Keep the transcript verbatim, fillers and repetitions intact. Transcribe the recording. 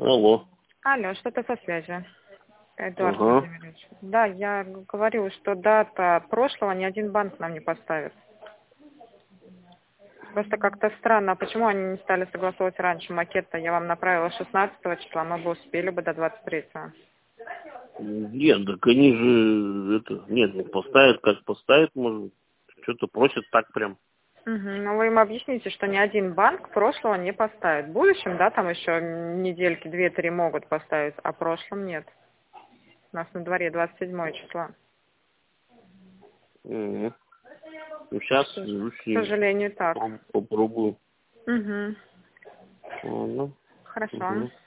Алло. Алло, что-то со связью. Эдуард Ага. Владимирович. Да, я говорю, что дата прошлого ни один банк нам не поставит. Просто как-то странно, почему они не стали согласовывать раньше макет-то? Я вам направила шестнадцатого числа, мы бы успели бы до двадцать третьего. Нет, так они же это. Нет, не поставят, как поставят, может. Что-то просят так прям. Угу. Ну вы им объясните, что ни один банк прошлого не поставит. В будущем, да, там еще недельки две-три могут поставить, а в прошлом нет. У нас на дворе двадцать седьмое число. Угу. Ну сейчас Что ж, свяжусь с к ними. сожалению, так. Попробую. попробую. Угу. Ладно. Хорошо. Угу.